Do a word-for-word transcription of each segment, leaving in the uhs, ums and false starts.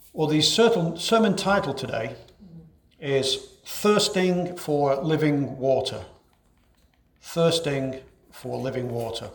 Well, the sermon title today is Thirsting for Living Water. Thirsting for Living Water.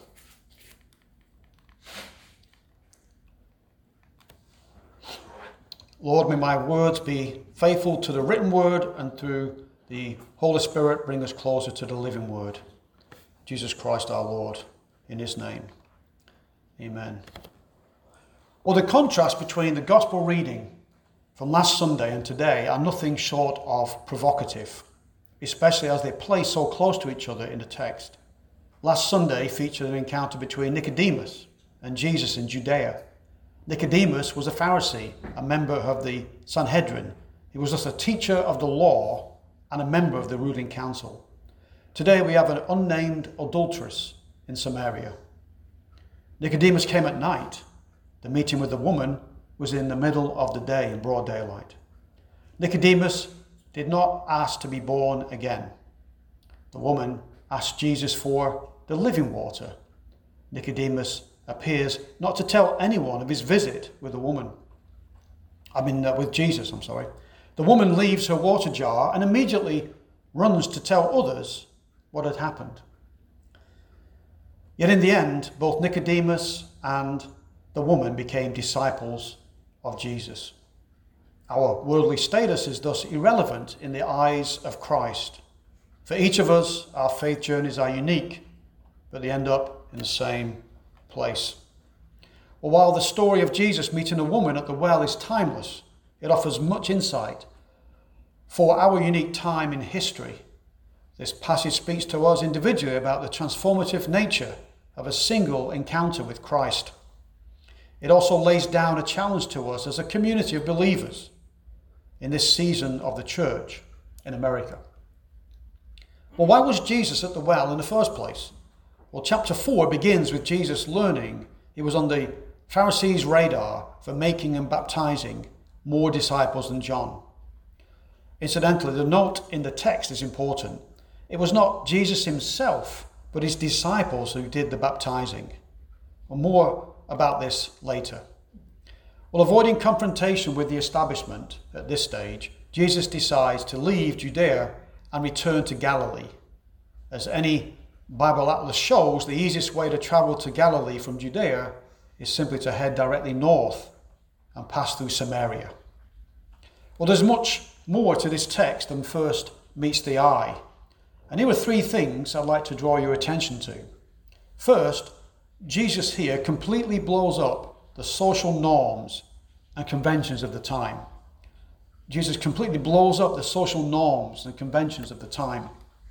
Lord, may my words be faithful to the written word, and through the Holy Spirit bring us closer to the living word. Jesus Christ our Lord, in his name. Amen. Well, the contrast between the gospel reading from last Sunday and today are nothing short of provocative, especially as they play so close to each other in the text. Last Sunday featured an encounter between Nicodemus and Jesus in Judea. Nicodemus was a Pharisee, a member of the Sanhedrin. He was thus a teacher of the law and a member of the ruling council. Today we have an unnamed adulteress in Samaria. Nicodemus came at night. The meeting with the woman was in the middle of the day, in broad daylight. Nicodemus did not ask to be born again. The woman asked Jesus for the living water. Nicodemus appears not to tell anyone of his visit with the woman. I mean, uh, with Jesus, I'm sorry. The woman leaves her water jar and immediately runs to tell others what had happened. Yet in the end, both Nicodemus and the woman became disciples of Jesus. Our worldly status is thus irrelevant in the eyes of Christ. For each of us, our faith journeys are unique, but they end up in the same place. Well, while the story of Jesus meeting a woman at the well is timeless, it offers much insight for our unique time in history. This passage speaks to us individually about the transformative nature of a single encounter with Christ. It also lays down a challenge to us as a community of believers in this season of the church in America. Well, why was Jesus at the well in the first place? Well, chapter four begins with Jesus learning he was on the Pharisees' radar for making and baptizing more disciples than John. Incidentally, the note in the text is important. It was not Jesus himself, but his disciples who did the baptizing. Well, more about this later. Well, avoiding confrontation with the establishment at this stage, Jesus decides to leave Judea and return to Galilee. As any Bible atlas shows, the easiest way to travel to Galilee from Judea is simply to head directly north and pass through Samaria. Well, there's much more to this text than first meets the eye. And here are three things I'd like to draw your attention to. First, Jesus here completely blows up the social norms and conventions of the time. Jesus completely blows up the social norms and conventions of the time.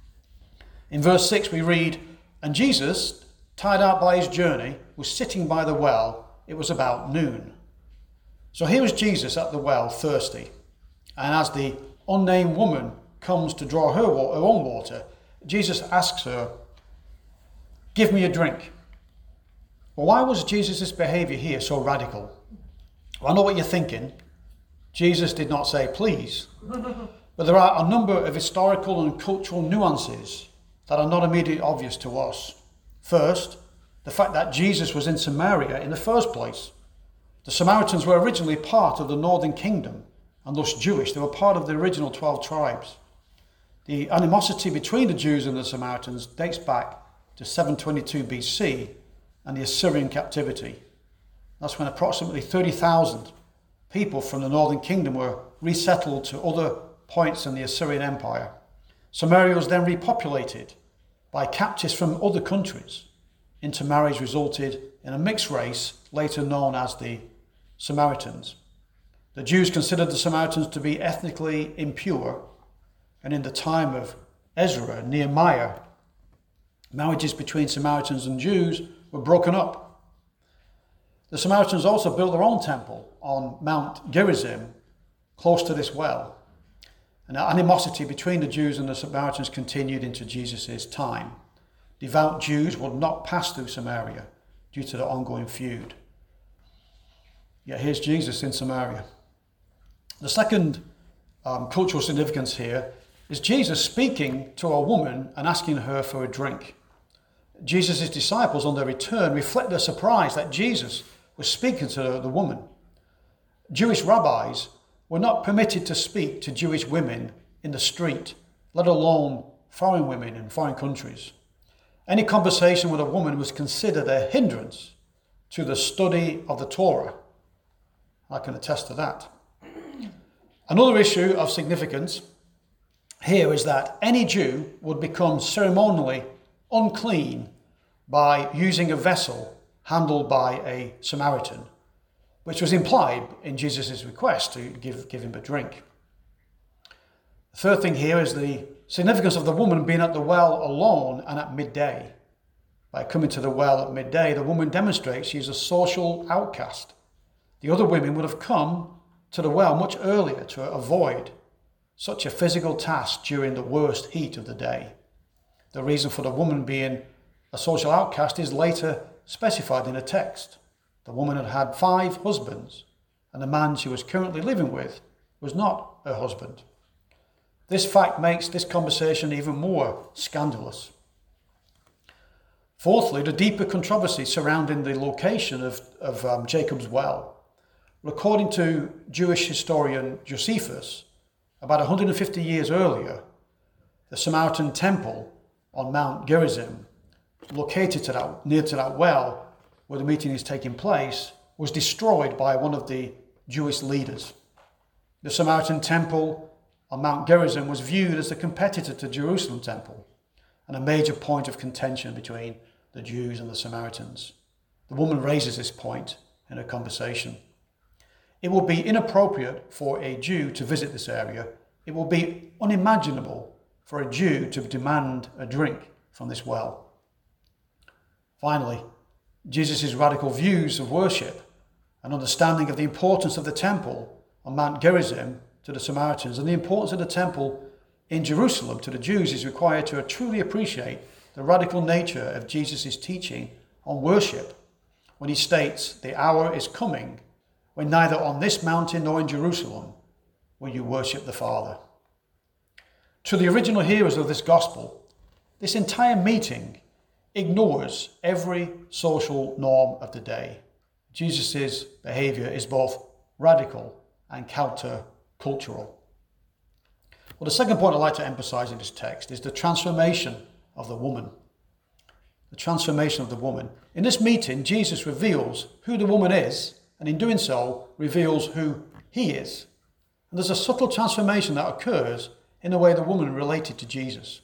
In verse six we read, "And Jesus, tired out by his journey, was sitting by the well. It was about noon." So here was Jesus at the well, thirsty. And as the unnamed woman comes to draw her, her own water, Jesus asks her, "Give me a drink." Well, why was Jesus' behavior here so radical? Well, I know what you're thinking. Jesus did not say please. But there are a number of historical and cultural nuances that are not immediately obvious to us. First, the fact that Jesus was in Samaria in the first place. The Samaritans were originally part of the northern kingdom and thus Jewish. They were part of the original twelve tribes. The animosity between the Jews and the Samaritans dates back to seven twenty-two B C and the Assyrian captivity. That's when approximately thirty thousand people from the northern kingdom were resettled to other points in the Assyrian Empire. Samaria was then repopulated by captives from other countries. Intermarriage resulted in a mixed race, later known as the Samaritans. The Jews considered the Samaritans to be ethnically impure, and in the time of Ezra and Nehemiah, marriages between Samaritans and Jews were broken up. The Samaritans also built their own temple on Mount Gerizim, close to this well. And the animosity between the Jews and the Samaritans continued into Jesus' time. Devout Jews would not pass through Samaria due to the ongoing feud. Yet here's Jesus in Samaria. The second um, cultural significance here is Jesus speaking to a woman and asking her for a drink. Jesus' disciples on their return reflect their surprise that Jesus was speaking to the woman. Jewish rabbis were not permitted to speak to Jewish women in the street, let alone foreign women in foreign countries. Any conversation with a woman was considered a hindrance to the study of the Torah. I can attest to that. Another issue of significance here is that any Jew would become ceremonially unclean by using a vessel handled by a Samaritan, which was implied in Jesus' request to give, give him a drink. The third thing here is the significance of the woman being at the well alone and at midday. By coming to the well at midday, the woman demonstrates she is a social outcast. The other women would have come to the well much earlier to avoid such a physical task during the worst heat of the day. The reason for the woman being a social outcast is later specified in a text. The woman had had five husbands, and the man she was currently living with was not her husband. This fact makes this conversation even more scandalous. Fourthly, the deeper controversy surrounding the location of, of um, Jacob's well. According to Jewish historian Josephus, about one hundred fifty years earlier, the Samaritan temple on Mount Gerizim, located to that, near to that well where the meeting is taking place, was destroyed by one of the Jewish leaders. The Samaritan temple on Mount Gerizim was viewed as a competitor to Jerusalem temple and a major point of contention between the Jews and the Samaritans. The woman raises this point in her conversation. It will be inappropriate for a Jew to visit this area. It will be unimaginable for a Jew to demand a drink from this well. Finally, Jesus' radical views of worship and understanding of the importance of the temple on Mount Gerizim to the Samaritans and the importance of the temple in Jerusalem to the Jews is required to truly appreciate the radical nature of Jesus' teaching on worship when he states, "The hour is coming when neither on this mountain nor in Jerusalem will you worship the Father." To the original hearers of this gospel, this entire meeting ignores every social norm of the day. Jesus' behavior is both radical and counter-cultural. Well, the second point I'd like to emphasize in this text is the transformation of the woman. The transformation of the woman. In this meeting, Jesus reveals who the woman is, and in doing so, reveals who he is. And there's a subtle transformation that occurs in the way the woman related to Jesus.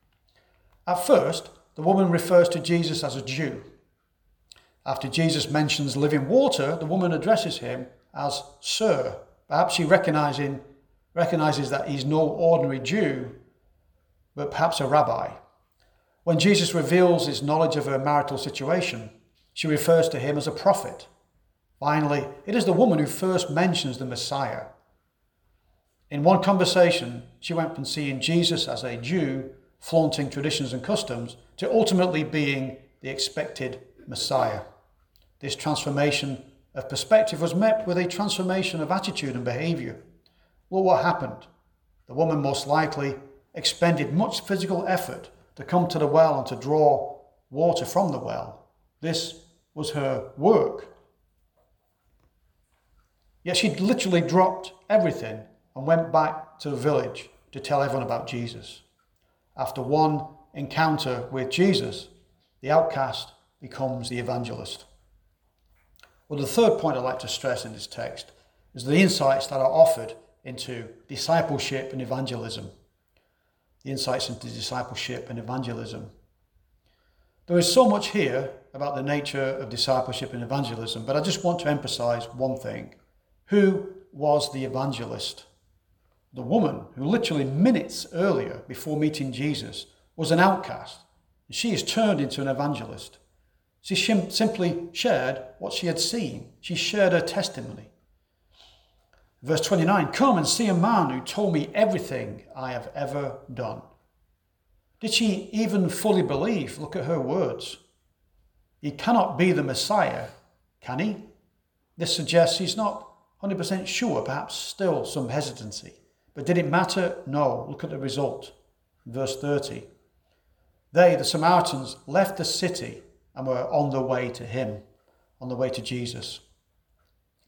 At first, the woman refers to Jesus as a Jew. After Jesus mentions living water, the woman addresses him as Sir. Perhaps she recognizing, recognizes that he's no ordinary Jew, but perhaps a rabbi. When Jesus reveals his knowledge of her marital situation, she refers to him as a prophet. Finally, it is the woman who first mentions the Messiah. In one conversation, she went from seeing Jesus as a Jew, flaunting traditions and customs, to ultimately being the expected Messiah. This transformation of perspective was met with a transformation of attitude and behavior. Well, what happened? The woman most likely expended much physical effort to come to the well and to draw water from the well. This was her work. Yet she literally dropped everything and went back to the village to tell everyone about Jesus. After one encounter with Jesus, the outcast becomes the evangelist. Well, the third point I'd like to stress in this text is the insights that are offered into discipleship and evangelism. The insights into discipleship and evangelism. There is so much here about the nature of discipleship and evangelism, but I just want to emphasize one thing. Who was the evangelist? The woman who literally minutes earlier before meeting Jesus was an outcast. She is turned into an evangelist. She simply shared what she had seen. She shared her testimony. Verse twenty-nine, "Come and see a man who told me everything I have ever done." Did she even fully believe? Look at her words. He cannot be the Messiah, can he? This suggests he's not one hundred percent sure, perhaps still some hesitancy. But did it matter? No. Look at the result. Verse thirty. They, the Samaritans, left the city and were on the way to him, on the way to Jesus.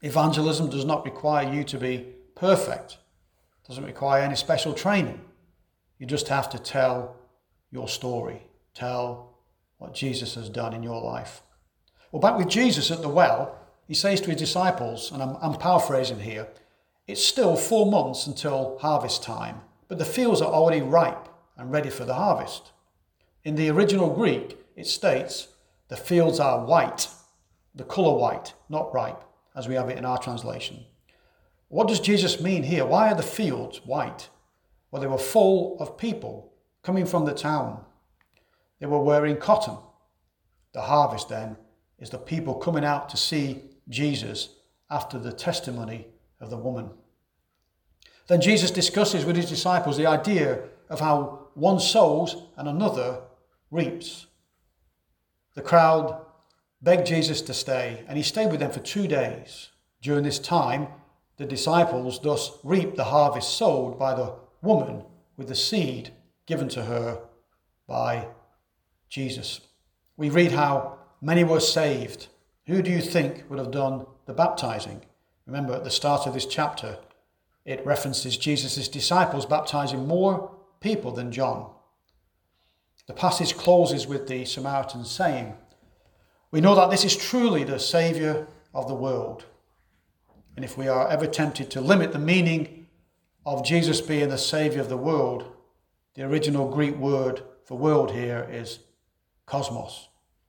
Evangelism does not require you to be perfect. It doesn't require any special training. You just have to tell your story. Tell what Jesus has done in your life. Well, back with Jesus at the well, he says to his disciples, and I'm, I'm paraphrasing here, it's still four months until harvest time, but the fields are already ripe and ready for the harvest. In the original Greek, it states, the fields are white, the colour white, not ripe, as we have it in our translation. What does Jesus mean here? Why are the fields white? Well, they were full of people coming from the town. They were wearing cotton. The harvest then is the people coming out to see Jesus after the testimony of the woman. Then Jesus discusses with his disciples the idea of how one sows and another reaps. The crowd begged Jesus to stay, and he stayed with them for two days. During this time, the disciples thus reaped the harvest sowed by the woman with the seed given to her by Jesus. We read how many were saved. Who do you think would have done the baptizing? Remember, at the start of this chapter, it references Jesus' disciples baptizing more people than John. The passage closes with the Samaritan saying, we know that this is truly the Saviour of the world. And if we are ever tempted to limit the meaning of Jesus being the Saviour of the world, the original Greek word for world here is cosmos.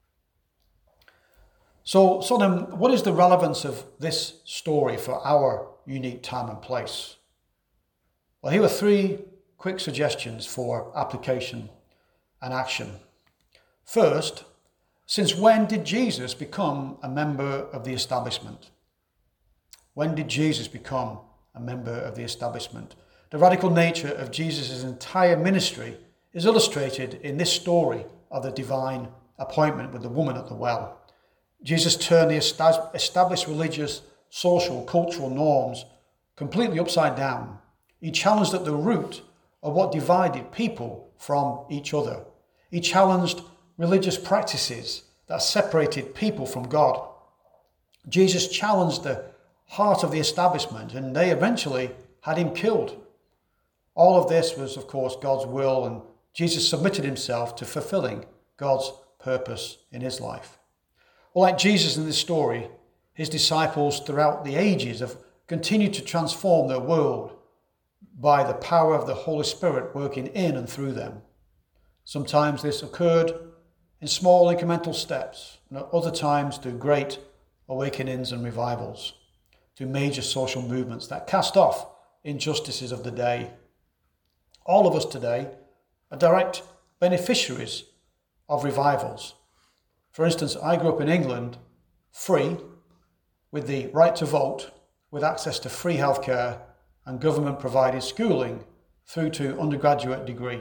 So, so then, what is the relevance of this story for our unique time and place? Well, here are three quick suggestions for application and action. First, since when did Jesus become a member of the establishment? When did Jesus become a member of the establishment? The radical nature of Jesus' entire ministry is illustrated in this story of the divine appointment with the woman at the well. Jesus turned the established religious, social, cultural norms completely upside down. He challenged at the root of what divided people from each other. He challenged religious practices that separated people from God. Jesus challenged the heart of the establishment, and they eventually had him killed. All of this was, of course, God's will, and Jesus submitted himself to fulfilling God's purpose in his life. Well, like Jesus in this story, his disciples throughout the ages have continued to transform their world by the power of the Holy Spirit working in and through them. Sometimes this occurred in small incremental steps, and at other times through great awakenings and revivals, through major social movements that cast off injustices of the day. All of us today are direct beneficiaries of revivals. For instance, I grew up in England, free, with the right to vote, with access to free healthcare and government-provided schooling through to undergraduate degree.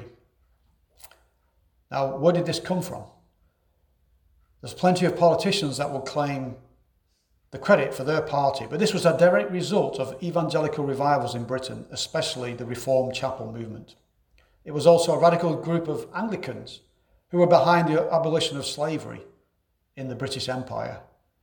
Now, where did this come from? There's plenty of politicians that will claim the credit for their party, but this was a direct result of evangelical revivals in Britain, especially the Reformed Chapel movement. It was also a radical group of Anglicans who were behind the abolition of slavery in the British Empire.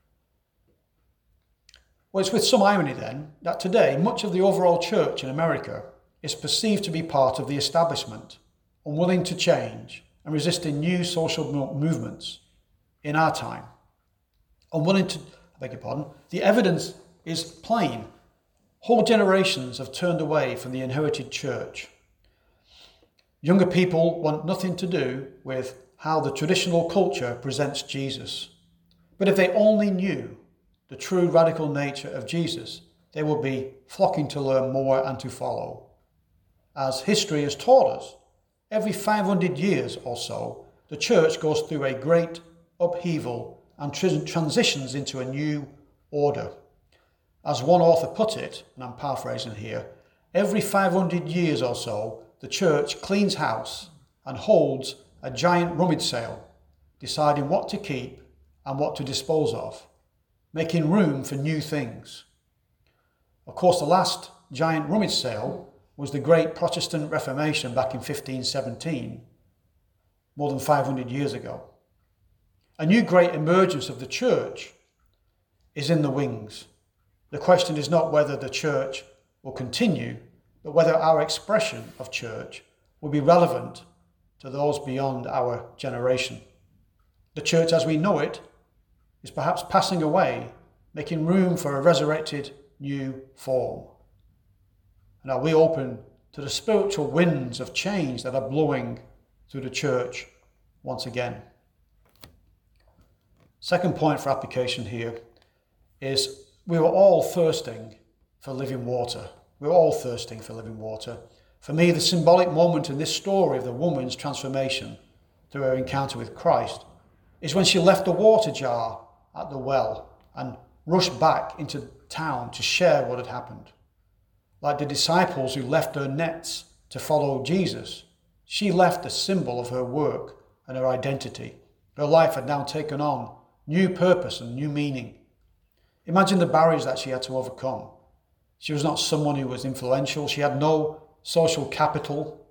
Well, it's with some irony then that today much of the overall church in America is perceived to be part of the establishment, unwilling to change and resisting new social movements in our time. Unwilling to, I beg your pardon, the evidence is plain. Whole generations have turned away from the inherited church. Younger people want nothing to do with how the traditional culture presents Jesus. But if they only knew the true radical nature of Jesus, they would be flocking to learn more and to follow. As history has taught us, every five hundred years or so, the church goes through a great upheaval and transitions into a new order. As one author put it, and I'm paraphrasing here, every five hundred years or so, the church cleans house and holds a giant rummage sale, deciding what to keep and what to dispose of, making room for new things. Of course, the last giant rummage sale was the Great Protestant Reformation back in fifteen seventeen, more than five hundred years ago. A new great emergence of the church is in the wings. The question is not whether the church will continue, but whether our expression of church will be relevant to those beyond our generation. The church as we know it is perhaps passing away, making room for a resurrected new form. And are we open to the spiritual winds of change that are blowing through the church once again? Second point for application here is we were all thirsting for living water. We were all thirsting for living water. For me, the symbolic moment in this story of the woman's transformation through her encounter with Christ is when she left the water jar at the well and rushed back into town to share what had happened. Like the disciples who left their nets to follow Jesus, she left a symbol of her work and her identity. Her life had now taken on new purpose and new meaning. Imagine the barriers that she had to overcome. She was not someone who was influential. She had no social capital.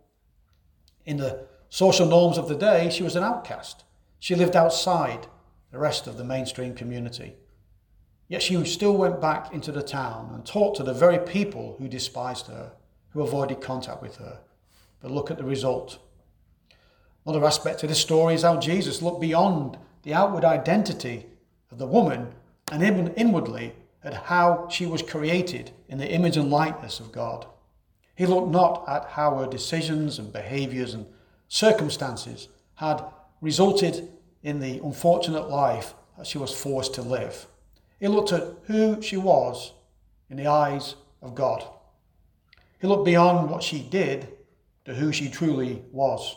In the social norms of the day, she was an outcast. She lived outside the rest of the mainstream community. Yet she still went back into the town and talked to the very people who despised her, who avoided contact with her. But look at the result. Another aspect of this story is how Jesus looked beyond the outward identity of the woman and even inwardly at how she was created in the image and likeness of God. He looked not at how her decisions and behaviours and circumstances had resulted in the unfortunate life that she was forced to live. He looked at who she was in the eyes of God. He looked beyond what she did to who she truly was.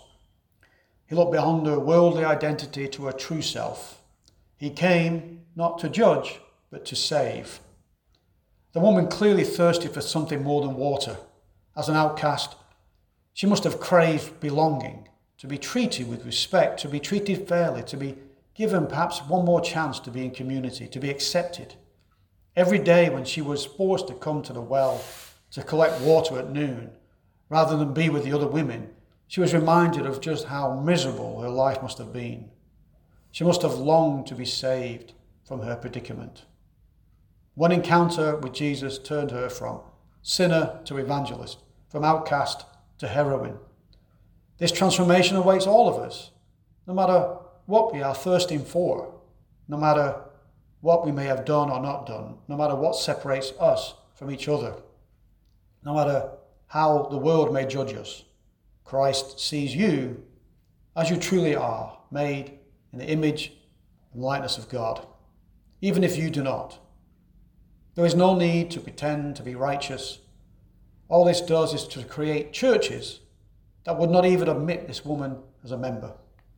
He looked beyond her worldly identity to her true self. He came not to judge, but to save. The woman clearly thirsted for something more than water. As an outcast, she must have craved belonging, to be treated with respect, to be treated fairly, to be given perhaps one more chance to be in community, to be accepted. Every day when she was forced to come to the well to collect water at noon, rather than be with the other women, she was reminded of just how miserable her life must have been. She must have longed to be saved from her predicament. One encounter with Jesus turned her from sinner to evangelist, from outcast to heroine. This transformation awaits all of us, no matter what we are thirsting for, no matter what we may have done or not done, no matter what separates us from each other, no matter how the world may judge us. Christ sees you as you truly are, made in the image and likeness of God, even if you do not. There is no need to pretend to be righteous. All this does is to create churches that would not even admit this woman as a member.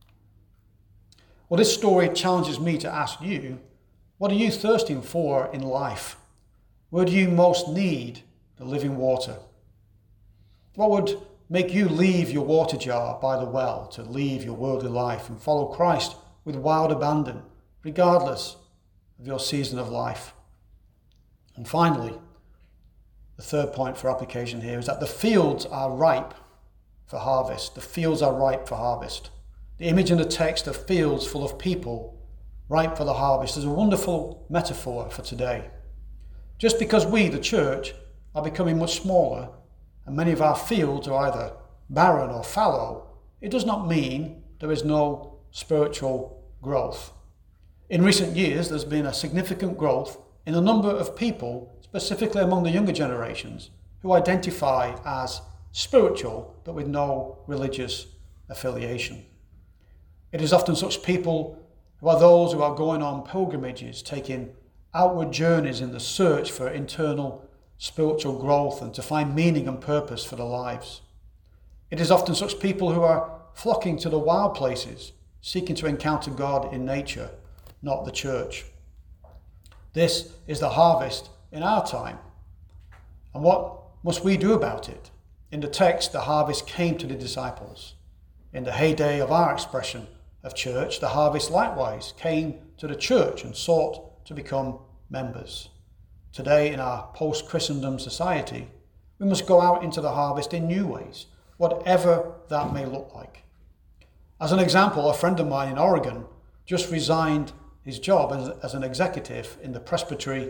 Well, this story challenges me to ask you, what are you thirsting for in life? Where do you most need the living water? What would make you leave your water jar by the well to leave your worldly life and follow Christ with wild abandon, regardless of your season of life? And finally, the third point for application here is that the fields are ripe for harvest. The fields are ripe for harvest. The image in the text of fields full of people ripe for the harvest is a wonderful metaphor for today. Just because we, the church, are becoming much smaller and many of our fields are either barren or fallow, it does not mean there is no spiritual growth. In recent years, there's been a significant growth in the number of people, specifically among the younger generations, who identify as spiritual but with no religious affiliation. It is often such people who are those who are going on pilgrimages, taking outward journeys in the search for internal spiritual growth and to find meaning and purpose for their lives. It is often such people who are flocking to the wild places, seeking to encounter God in nature, not the church. This is the harvest in our time. And what must we do about it? In the text, the harvest came to the disciples. In the heyday of our expression of church, the harvest likewise came to the church and sought to become members. Today, in our post-Christendom society, we must go out into the harvest in new ways, whatever that may look like. As an example, a friend of mine in Oregon just resigned his job as, as an executive in the Presbytery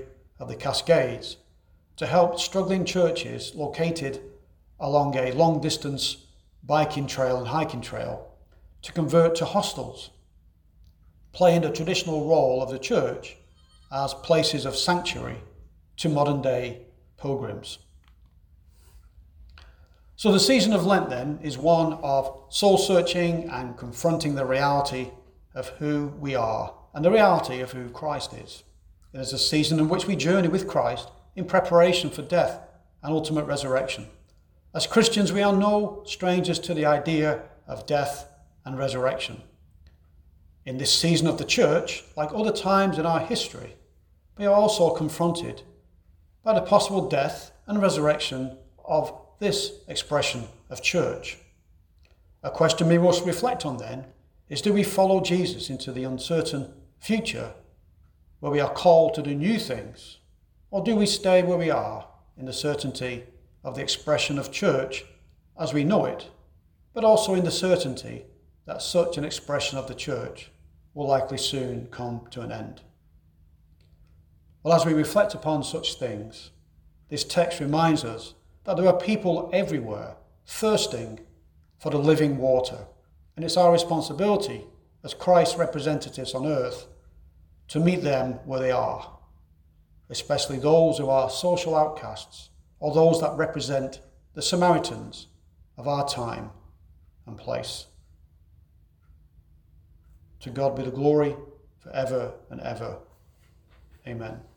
of the Cascades to help struggling churches located along a long-distance biking trail and hiking trail to convert to hostels, playing the traditional role of the church as places of sanctuary to modern-day pilgrims. So the season of Lent then is one of soul-searching and confronting the reality of who we are and the reality of who Christ is. It is a season in which we journey with Christ in preparation for death and ultimate resurrection. As Christians, we are no strangers to the idea of death and resurrection. In this season of the church, like other times in our history, we are also confronted by the possible death and resurrection of this expression of church. A question we must reflect on then is, do we follow Jesus into the uncertain future where we are called to do new things, or do we stay where we are in the certainty of the expression of church as we know it, but also in the certainty that such an expression of the church will likely soon come to an end? Well, as we reflect upon such things, this text reminds us that there are people everywhere thirsting for the living water, and it's our responsibility as Christ's representatives on earth to meet them where they are, especially those who are social outcasts or those that represent the Samaritans of our time and place. To God be the glory forever and ever. Amen.